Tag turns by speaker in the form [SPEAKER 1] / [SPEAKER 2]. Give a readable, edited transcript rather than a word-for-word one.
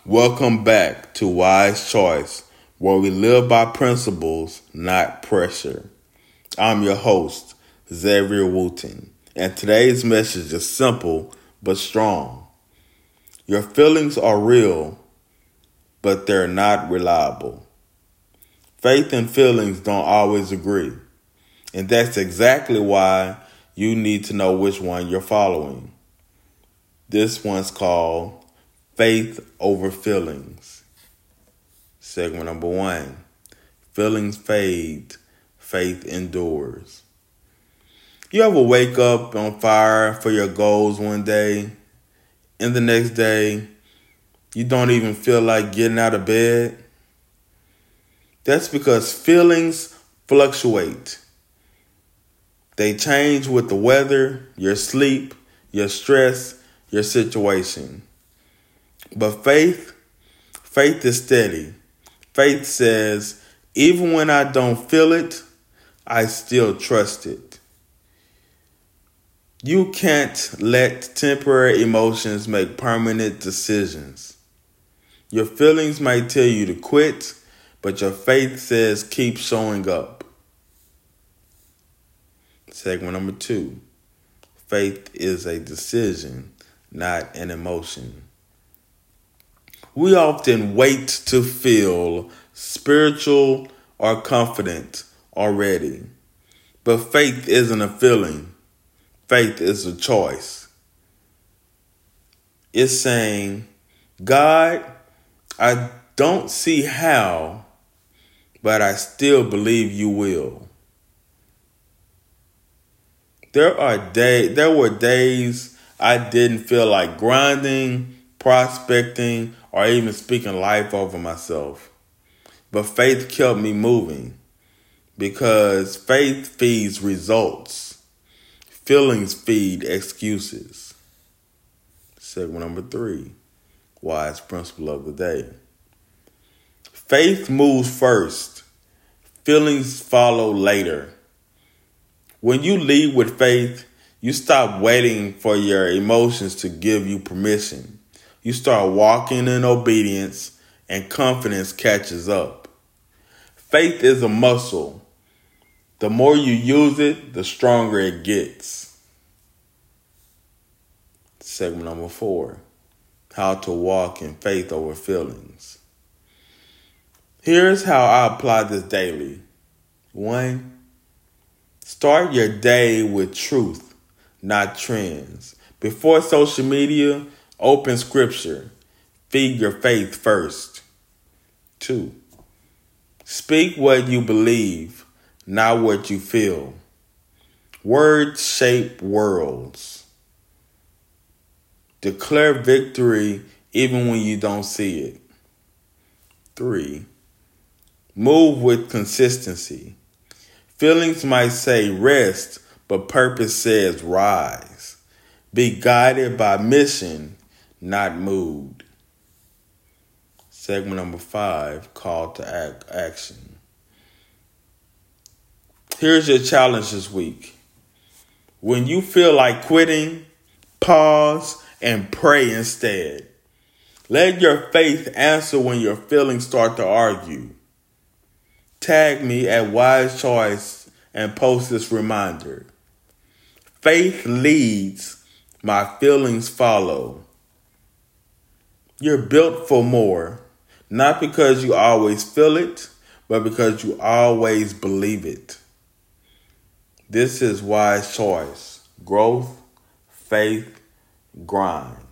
[SPEAKER 1] Welcome back to Wise Choice, where we live by principles, not pressure. I'm your host, Xavier Wooten, and today's message is simple but strong. Your feelings are real, but they're not reliable. Faith and feelings don't always agree, and that's exactly why you need to know which one you're following. This one's called Faith Over Feelings. Segment number 1. Feelings fade, faith endures. You ever wake up on fire for your goals one day, and the next day, you don't even feel like getting out of bed? That's because feelings fluctuate. They change with the weather, your sleep, your stress, your situation. But faith is steady. Faith says, even when I don't feel it, I still trust it. You can't let temporary emotions make permanent decisions. Your feelings might tell you to quit, but your faith says keep showing up. Segment number 2. Faith is a decision, not an emotion. We often wait to feel spiritual or confident already. But faith isn't a feeling. Faith is a choice. It's saying, God, I don't see how, but I still believe you will. There were days I didn't feel like grinding, prospecting, or even speaking life over myself. But faith kept me moving because faith feeds results. Feelings feed excuses. Segment number 3, wise principle of the day. Faith moves first. Feelings follow later. When you lead with faith, you stop waiting for your emotions to give you permission. You start walking in obedience, and confidence catches up. Faith is a muscle. The more you use it, the stronger it gets. Segment number 4, how to walk in faith over feelings. Here's how I apply this daily. 1, start your day with truth, not trends. Before social media, open scripture. Feed your faith first. 2, speak what you believe, not what you feel. Words shape worlds. Declare victory even when you don't see it. 3, move with consistency. Feelings might say rest, but purpose says rise. Be guided by mission, not mood. Segment number 5, call to action. Here's your challenge this week. When you feel like quitting, pause and pray instead. Let your faith answer when your feelings start to argue. Tag me at Wise Choice and post this reminder. Faith leads, my feelings follow. You're built for more, not because you always feel it, but because you always believe it. This is Wise Choice. Growth, faith, grind.